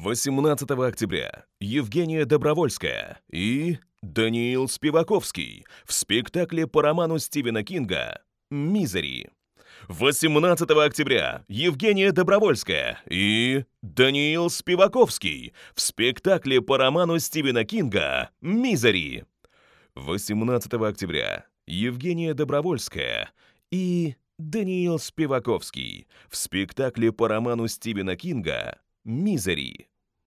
18 октября Евгения Добровольская и Даниил Спиваковский в спектакле по роману Стивена Кинга «Мизери». 18 октября Евгения Добровольская и Даниил Спиваковский в спектакле по роману Стивена Кинга «Мизери». 18 октября Евгения Добровольская и Даниил Спиваковский в спектакле по роману Стивена Кинга «Мизери».